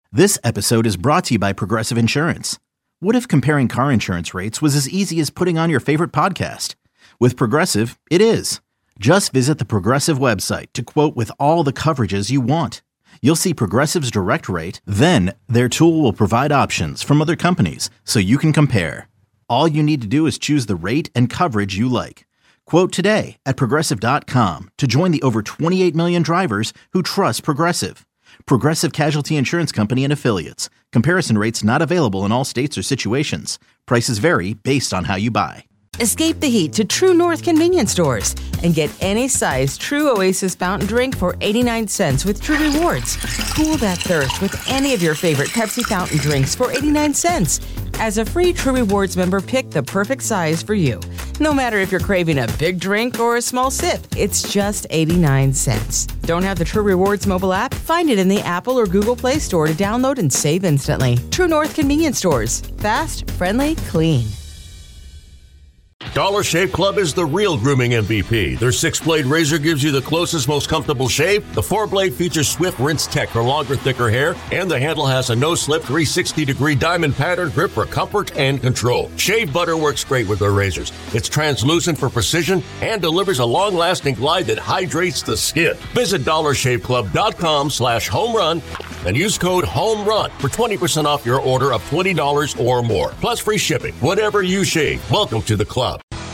This episode is brought to you by Progressive Insurance. What if comparing car insurance rates was as easy as putting on your favorite podcast? With Progressive, it is. Just visit the Progressive website to quote with all the coverages you want. You'll see Progressive's direct rate, then their tool will provide options from other companies so you can compare. All you need to do is choose the rate and coverage you like. Quote today at Progressive.com to join the over 28 million drivers who trust Progressive. Progressive Casualty Insurance Company and Affiliates. Comparison rates not available in all states or situations. Prices vary based on how you buy. Escape the heat to True North convenience stores and get any size True Oasis fountain drink for 89 cents with True Rewards. Cool that thirst with any of your favorite Pepsi fountain drinks for 89 cents. As a free True Rewards member, pick the perfect size for you. No matter if you're craving a big drink or a small sip, it's just 89 cents. Don't have the True Rewards mobile app? Find it in the Apple or Google Play Store to download and save instantly. True North convenience stores. Fast, friendly, clean. Dollar Shave Club is the real grooming MVP. Their 6-blade razor gives you the closest, most comfortable shave. The 4-blade features swift rinse tech for longer, thicker hair. And the handle has a no-slip 360-degree diamond pattern grip for comfort and control. Shave butter works great with their razors. It's translucent for precision and delivers a long-lasting glide that hydrates the skin. Visit dollarshaveclub.com/homerun and use code HOMERUN for 20% off your order of $20 or more. Plus free shipping. Whatever you shave, welcome to the club.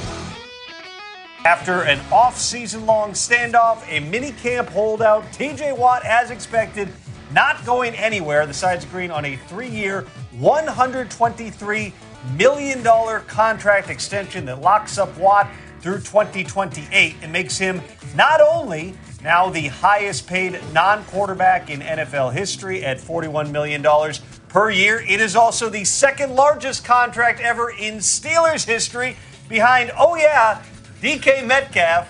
After an off-season-long standoff, a mini-camp holdout, T.J. Watt, as expected, not going anywhere. The sides agreeing on a 3-year, $123 million contract extension that locks up Watt through 2028 and makes him not only now the highest-paid non-quarterback in NFL history at $41 million per year, it is also the second-largest contract ever in Steelers history behind, DK Metcalf.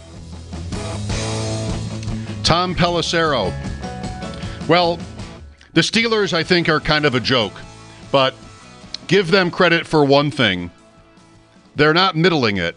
Tom Pelissero. Well, the Steelers, I think, are kind of a joke, but give them credit for one thing. They're not middling it.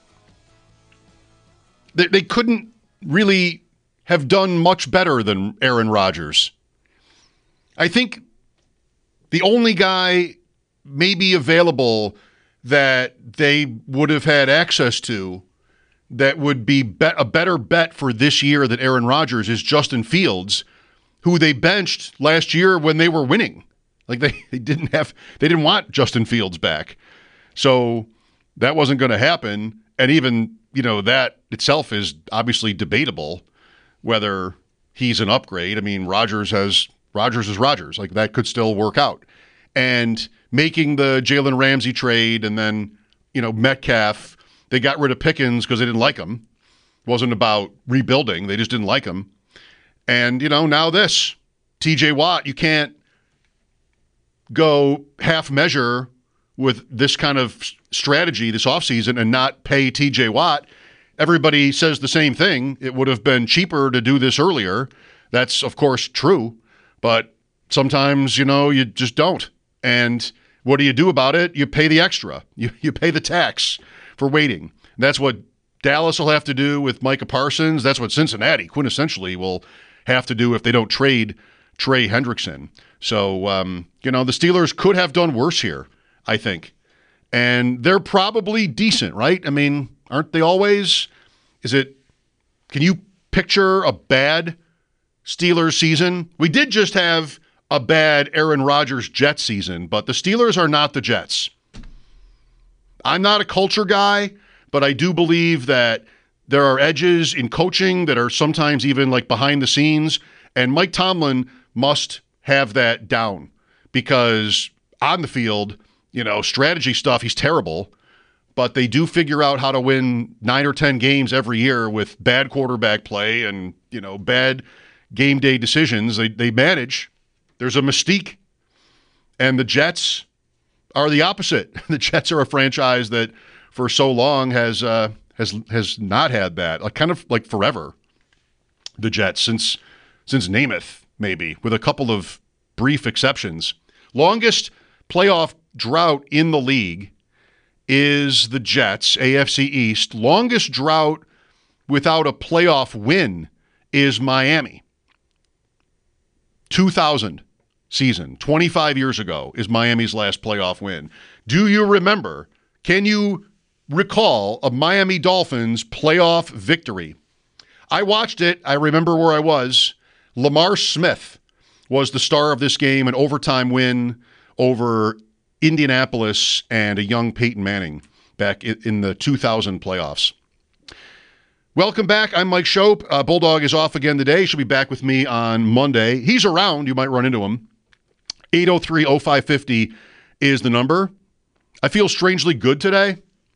They couldn't really have done much better than Aaron Rodgers. I think the only guy maybe available that they would have had access to that would be a better bet for this year than Aaron Rodgers is Justin Fields, who they benched last year when they were winning. Like they didn't want Justin Fields back. So that wasn't going to happen. And even, that itself is obviously debatable whether he's an upgrade. I mean, Rodgers is Rodgers. Like that could still work out. And making the Jalen Ramsey trade and then, Metcalf, they got rid of Pickens because they didn't like him. It wasn't about rebuilding. They just didn't like him. And, now this. TJ Watt, you can't go half measure with this kind of strategy this offseason and not pay TJ Watt. Everybody says the same thing. It would have been cheaper to do this earlier. That's, of course, true. But sometimes, you just don't. And what do you do about it? You pay the extra. You pay the tax for waiting. That's what Dallas will have to do with Micah Parsons. That's what Cincinnati quintessentially will have to do if they don't trade Trey Hendrickson. So, the Steelers could have done worse here, I think. And they're probably decent, right? I mean, aren't they always? Can you picture a bad Steelers season? We did just have a bad Aaron Rodgers Jets season, but the Steelers are not the Jets. I'm not a culture guy, but I do believe that there are edges in coaching that are sometimes even like behind the scenes, and Mike Tomlin must have that down because on the field, strategy stuff, he's terrible, but they do figure out how to win 9 or 10 games every year with bad quarterback play and, bad game day decisions. They manage. There's a mystique, and the Jets are the opposite. The Jets are a franchise that for so long has not had that, kind of like forever. The Jets since Namath, maybe, with a couple of brief exceptions. Longest playoff drought in the league is the Jets, AFC East. Longest drought without a playoff win is Miami. 2000. season. 25 years ago is Miami's last playoff win. Do you remember? Can you recall a Miami Dolphins playoff victory? I watched it. I remember where I was. Lamar Smith was the star of this game, an overtime win over Indianapolis and a young Peyton Manning back in the 2000 playoffs. Welcome back. I'm Mike Schopp. Bulldog is off again today. She'll be back with me on Monday. He's around. You might run into him. 803-0550 is the number. I feel strangely good today.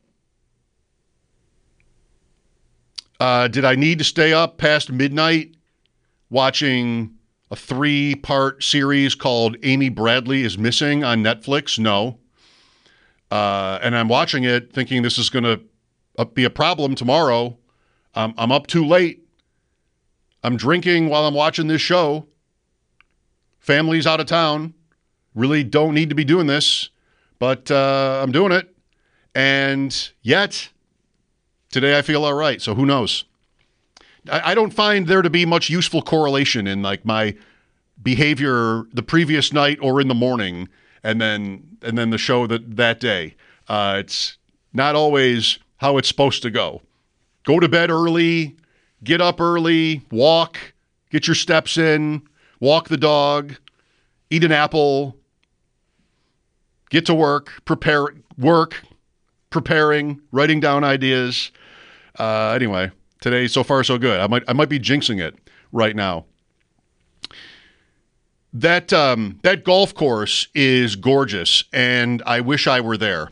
Did I need to stay up past midnight watching a 3-part series called Amy Bradley is Missing on Netflix? No. And I'm watching it thinking this is going to be a problem tomorrow. I'm up too late. I'm drinking while I'm watching this show. Family's out of town. Really don't need to be doing this, but I'm doing it. And yet, today I feel all right, so who knows? I don't find there to be much useful correlation in like my behavior the previous night or in the morning and then the show that day. It's not always how it's supposed to go. Go to bed early, get up early, walk, get your steps in, walk the dog, eat an apple, get to work, preparing, writing down ideas. Anyway, today, so far, so good. I might be jinxing it right now. That golf course is gorgeous, and I wish I were there.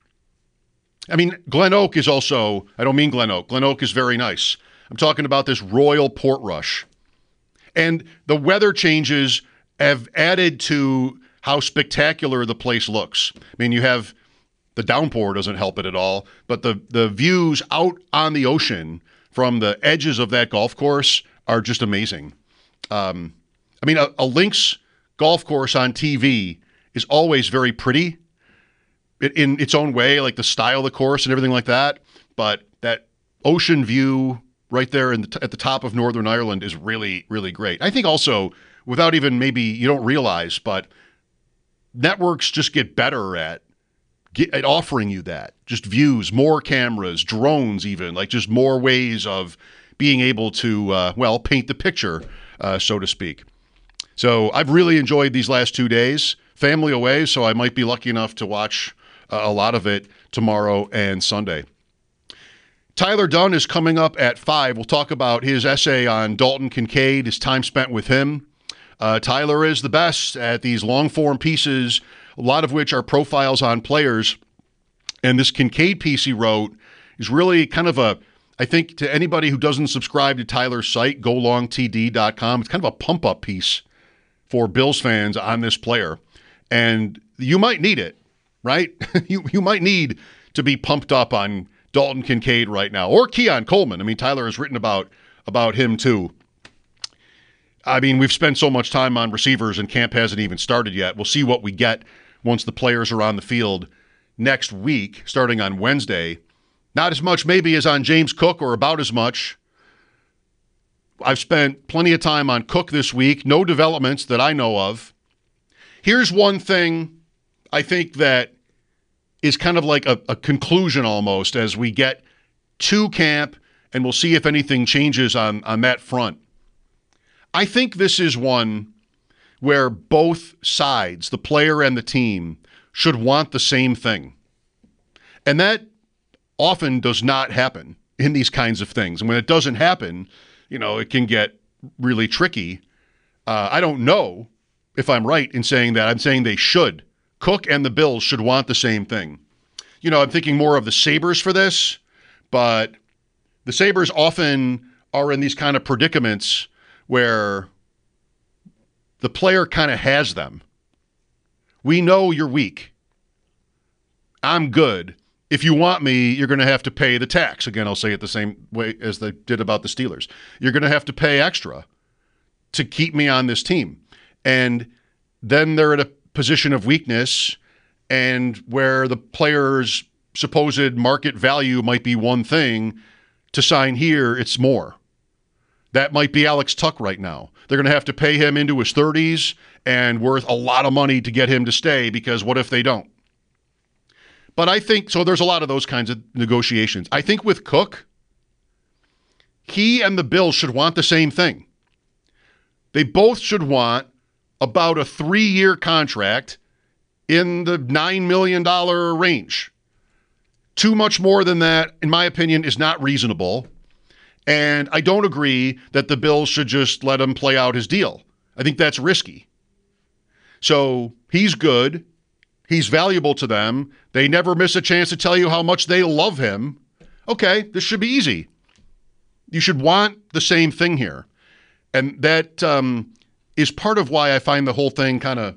I mean, Glen Oak is also, I don't mean Glen Oak. Glen Oak is very nice. I'm talking about this Royal Portrush. And the weather changes have added to how spectacular the place looks. I mean, you have the downpour doesn't help it at all, but the views out on the ocean from the edges of that golf course are just amazing. I mean, a links golf course on TV is always very pretty in its own way, like the style of the course and everything like that. But that ocean view right there at the top of Northern Ireland is really, really great. I think also, without even maybe you don't realize, but networks just get better at offering you that. Just views, more cameras, drones even, like just more ways of being able to, paint the picture, so to speak. So I've really enjoyed these last 2 days. Family away, so I might be lucky enough to watch a lot of it tomorrow and Sunday. Tyler Dunne is coming up at 5. We'll talk about his essay on Dalton Kincaid, his time spent with him. Tyler is the best at these long-form pieces, a lot of which are profiles on players. And this Kincaid piece he wrote is really kind of I think to anybody who doesn't subscribe to Tyler's site, golongtd.com, it's kind of a pump-up piece for Bills fans on this player. And you might need it, right? you might need to be pumped up on Dalton Kincaid right now, or Keon Coleman. I mean, Tyler has written about him too. I mean, we've spent so much time on receivers and camp hasn't even started yet. We'll see what we get once the players are on the field next week, starting on Wednesday. Not as much maybe as on James Cook, or about as much. I've spent plenty of time on Cook this week. No developments that I know of. Here's one thing I think that is kind of like a conclusion almost as we get to camp, and we'll see if anything changes on that front. I think this is one where both sides, the player and the team, should want the same thing. And that often does not happen in these kinds of things. And when it doesn't happen, it can get really tricky. I don't know if I'm right in saying that. I'm saying they should. Cook and the Bills should want the same thing. I'm thinking more of the Sabres for this, but the Sabres often are in these kind of predicaments where the player kind of has them. We know you're weak. I'm good. If you want me, you're going to have to pay the tax. Again, I'll say it the same way as they did about the Steelers. You're going to have to pay extra to keep me on this team. And then they're at a position of weakness, and where the player's supposed market value might be one thing, to sign here, it's more. That might be Alex Tuck right now. They're going to have to pay him into his 30s, and worth a lot of money to get him to stay, because what if they don't? But I think, so there's a lot of those kinds of negotiations. I think with Cook, he and the Bills should want the same thing. They both should want about a 3-year contract in the $9 million range. Too much more than that, in my opinion, is not reasonable. And I don't agree that the Bills should just let him play out his deal. I think that's risky. So he's good. He's valuable to them. They never miss a chance to tell you how much they love him. Okay, this should be easy. You should want the same thing here. And that is part of why I find the whole thing kind of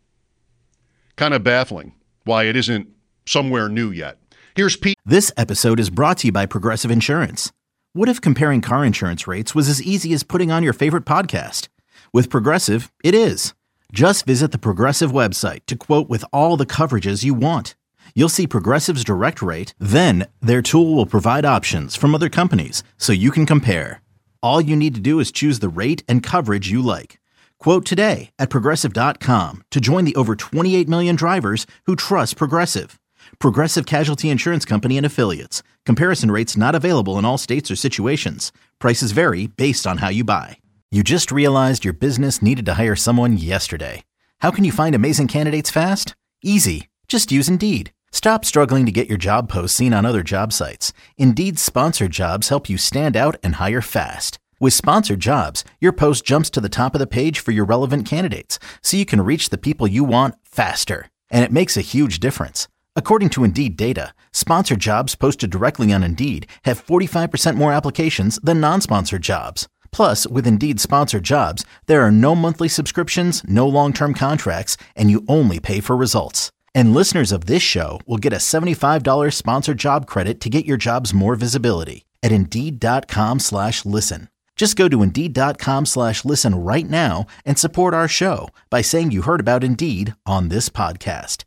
baffling, why it isn't somewhere new yet. Here's Pete. This episode is brought to you by Progressive Insurance. What if comparing car insurance rates was as easy as putting on your favorite podcast? With Progressive, it is. Just visit the Progressive website to quote with all the coverages you want. You'll see Progressive's direct rate, then their tool will provide options from other companies so you can compare. All you need to do is choose the rate and coverage you like. Quote today at Progressive.com to join the over 28 million drivers who trust Progressive. Progressive Casualty Insurance Company and Affiliates. Comparison rates not available in all states or situations. Prices vary based on how you buy. You just realized your business needed to hire someone yesterday. How can you find amazing candidates fast? Easy. Just use Indeed. Stop struggling to get your job posts seen on other job sites. Indeed's sponsored jobs help you stand out and hire fast. With sponsored jobs, your post jumps to the top of the page for your relevant candidates, so you can reach the people you want faster. And it makes a huge difference. According to Indeed data, sponsored jobs posted directly on Indeed have 45% more applications than non-sponsored jobs. Plus, with Indeed sponsored jobs, there are no monthly subscriptions, no long-term contracts, and you only pay for results. And listeners of this show will get a $75 sponsored job credit to get your jobs more visibility at Indeed.com/listen. Just go to Indeed.com/listen right now and support our show by saying you heard about Indeed on this podcast.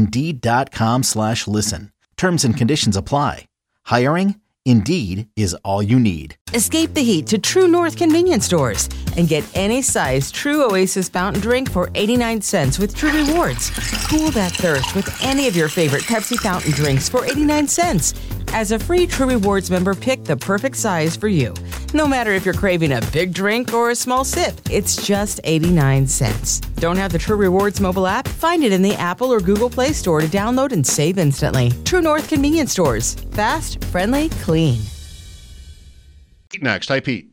Indeed.com/listen. Terms and conditions apply. Hiring? Indeed is all you need. Escape the heat to True North convenience stores and get any size True Oasis fountain drink for 89 cents with True Rewards. Cool that thirst with any of your favorite Pepsi fountain drinks for 89 cents. As a free True Rewards member, pick the perfect size for you. No matter if you're craving a big drink or a small sip, it's just 89 cents. Don't have the True Rewards mobile app? Find it in the Apple or Google Play Store to download and save instantly. True North convenience stores. Fast, friendly, clean. Next. Hi, Pete.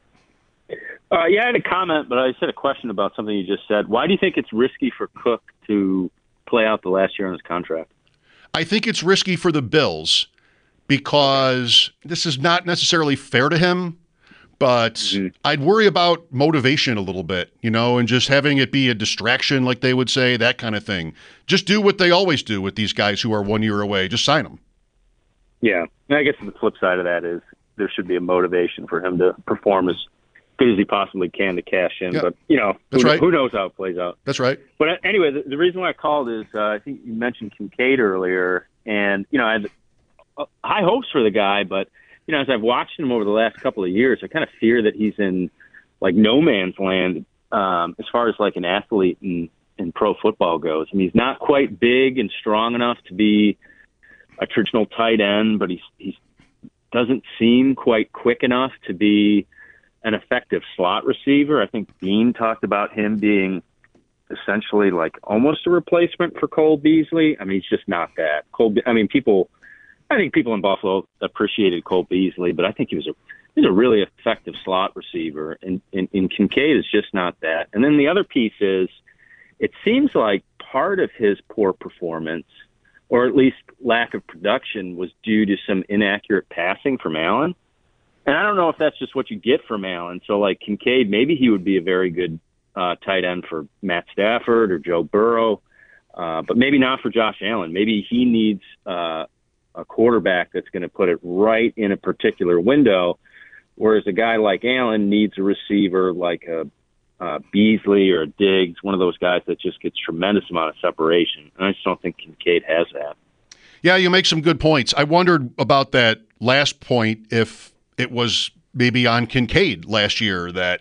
I had a comment, but I just had a question about something you just said. Why do you think it's risky for Cook to play out the last year on his contract? I think it's risky for the Bills because this is not necessarily fair to him, but I'd worry about motivation a little bit, and just having it be a distraction, like they would say, that kind of thing. Just do what they always do with these guys who are 1 year away. Just sign them. Yeah. And I guess the flip side of that is there should be a motivation for him to perform as good as he possibly can to cash in. Yeah. But, who knows how it plays out. That's right. But anyway, the reason why I called is I think you mentioned Kincaid earlier, and, I had high hopes for the guy, but, as I've watched him over the last couple of years, I kind of fear that he's in, no man's land as far as, an athlete in pro football goes. I mean, he's not quite big and strong enough to be a traditional tight end, but he doesn't seem quite quick enough to be an effective slot receiver. I think Dean talked about him being essentially almost a replacement for Cole Beasley. I mean, he's just not that. I think people in Buffalo appreciated Cole Beasley, but I think he was a really effective slot receiver, and Kincaid is just not that. And then the other piece is, it seems like part of his poor performance, or at least lack of production, was due to some inaccurate passing from Allen. And I don't know if that's just what you get from Allen. So Kincaid, maybe he would be a very good tight end for Matt Stafford or Joe Burrow, but maybe not for Josh Allen. Maybe he needs a quarterback that's going to put it right in a particular window, whereas a guy like Allen needs a receiver like a Beasley or a Diggs, one of those guys that just gets tremendous amount of separation. And I just don't think Kincaid has that. Yeah, you make some good points. I wondered about that last point, if it was maybe on Kincaid last year that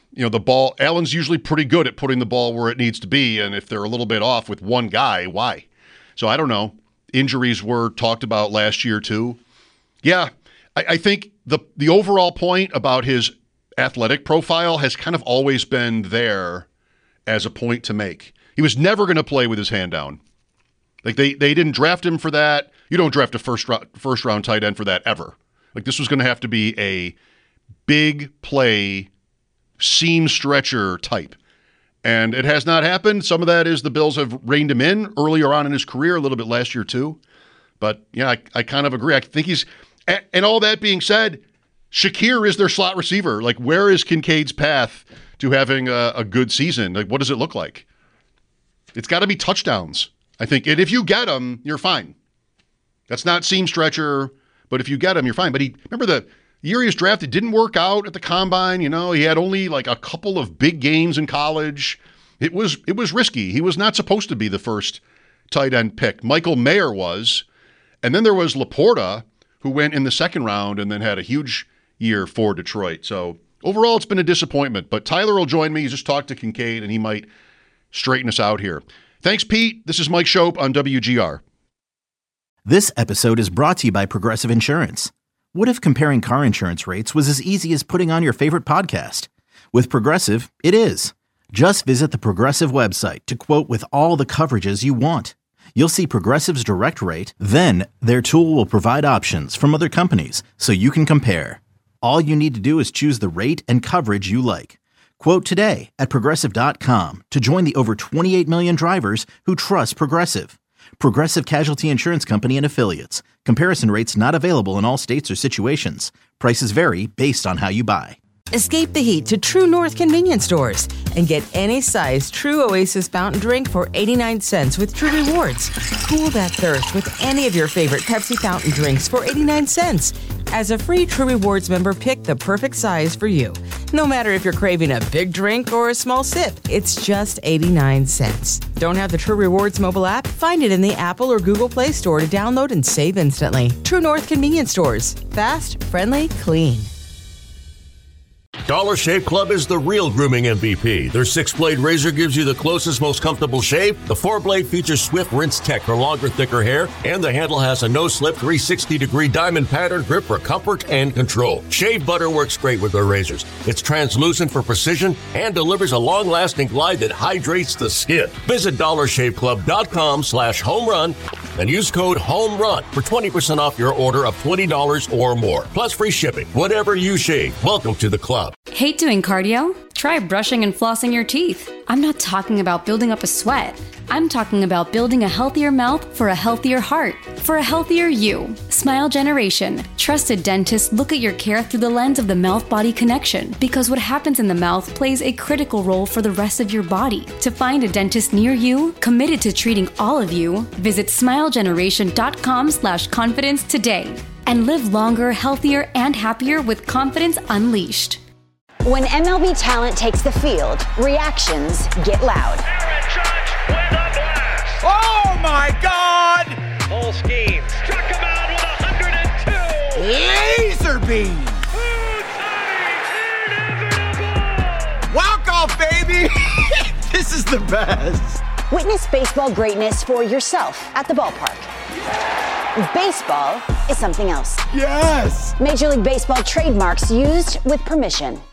the ball, Allen's usually pretty good at putting the ball where it needs to be. And if they're a little bit off with one guy, why? So I don't know. Injuries were talked about last year too. Yeah, I think the overall point about his athletic profile has kind of always been there as a point to make. He was never going to play with his hand down. Like they didn't draft him for that. You don't draft a first round tight end for that ever. Like this was going to have to be a big play seam stretcher type. And it has not happened. Some of that is the Bills have reined him in earlier on in his career, a little bit last year too. But yeah, I kind of agree. I think he's, and all that being said, Shakir is their slot receiver. Like, where is Kincaid's path to having a good season? Like, what does it look like? It's got to be touchdowns, I think. And if you get them, you're fine. That's not seam stretcher, but if you get them, you're fine. But remember the year he was drafted didn't work out at the combine. He had only like a couple of big games in college. It was risky. He was not supposed to be the first tight end pick. Michael Mayer was. And then there was Laporta, who went in the second round and then had a huge year for Detroit. So overall, it's been a disappointment. But Tyler will join me. He just talked to Kincaid, and he might straighten us out here. Thanks, Pete. This is Mike Shope on WGR. This episode is brought to you by Progressive Insurance. What if comparing car insurance rates was as easy as putting on your favorite podcast? With Progressive, it is. Just visit the Progressive website to quote with all the coverages you want. You'll see Progressive's direct rate, then their tool will provide options from other companies so you can compare. All you need to do is choose the rate and coverage you like. Quote today at Progressive.com to join the over 28 million drivers who trust Progressive. Progressive Casualty Insurance Company and Affiliates. Comparison rates not available in all states or situations. Prices vary based on how you buy. Escape the heat to True North convenience stores and get any size True Oasis fountain drink for 89 cents with True Rewards. Cool that thirst with any of your favorite Pepsi fountain drinks for 89 cents. As a free True Rewards member, pick the perfect size for you. No matter if you're craving a big drink or a small sip, it's just 89 cents. Don't have the True Rewards mobile app? Find it in the Apple or Google Play Store to download and save instantly. True North convenience stores. Fast, friendly, clean. Dollar Shave Club is the real grooming MVP. Their 6-blade razor gives you the closest, most comfortable shave. The 4-blade features Swift Rinse Tech for longer, thicker hair, and the handle has a no-slip 360-degree diamond pattern grip for comfort and control. Shave butter works great with their razors. It's translucent for precision and delivers a long-lasting glide that hydrates the skin. Visit DollarShaveClub.com/homerun and use code HOMERUN for 20% off your order of $20 or more, plus free shipping. Whatever you shave, welcome to the club. Hate doing cardio? Try brushing and flossing your teeth. I'm not talking about building up a sweat. I'm talking about building a healthier mouth for a healthier heart, for a healthier you. Smile Generation. Trusted dentists look at your care through the lens of the mouth-body connection, because what happens in the mouth plays a critical role for the rest of your body. To find a dentist near you, committed to treating all of you, visit smilegeneration.com/confidence today and live longer, healthier, and happier with confidence unleashed. When MLB talent takes the field, reactions get loud. Aaron Judge with a blast. Oh my God! Full scheme. Struck him out with 102. Laser beam. Inevitable. Walk off, baby. This is the best. Witness baseball greatness for yourself at the ballpark. Baseball is something else. Yes. Major League Baseball trademarks used with permission.